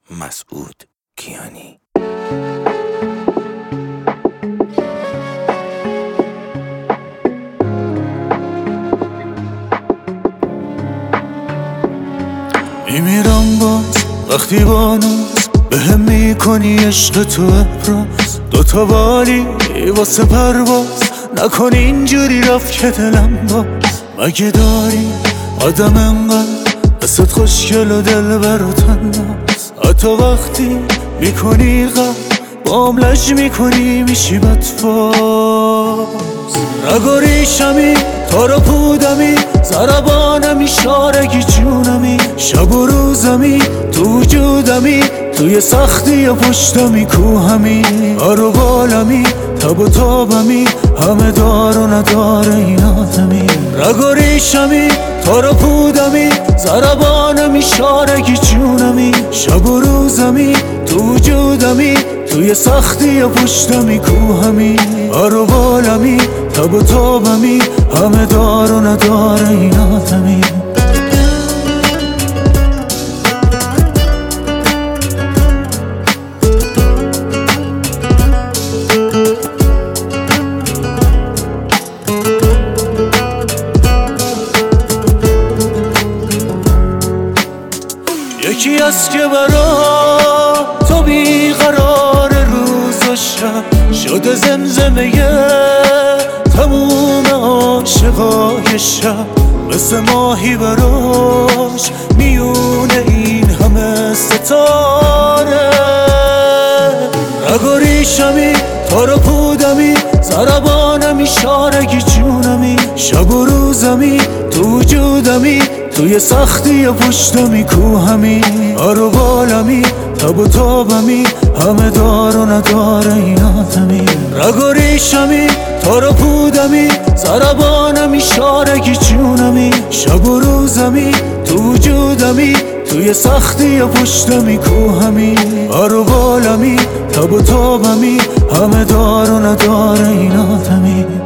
مسعود کیانی. میمیرم باز وقتی بانوز به هم میکنی عشق تو ابراز، دوتا بالی واسه پرواز نکن اینجوری رفت که دلم باز. مگه داری آدم انقدر قصد خوشگل و دل برا تناز، حتی وقتی میکنی غم بام لج میکنی میشی بدفاز. نگاریشمی تارا پودمی زربانمی شارگی جونمی، شب و روزمی تو وجودمی، توی سختی پشتمی کوهمی، آرو بالمی تب و تابمی، همه دار و نداره این آدمی. نگاریشمی تارا پودمی زربانمی شارگی جونمی، شب و روزمی تو وجودمی، توی سختی پشتمی کوهمی، آرو بالمی تب و تابمی، همه دار و نداره این آدمی. یکی از که برا تو بیقرار روز و شب شده زمزمه تموم عاشقای شب، مثل ماهی براش میونه این همه ستاره. نگاریشمی تارا پودمی زربانمی شارگی جونمی، شب و روزمی تو وجودمی، توی سختی پشتمی کوهمی، آرو بالمی تب و تابمی، همه دار و نداره این آدمی. نگاریشمی تارا پودمی زربانمی شارگی جونمی، شب و روزمی تو وجودمی، توی سختی پشتمی کوهمی، آرو بالمی تب و تابمی، همه دار و نداره این آدمی.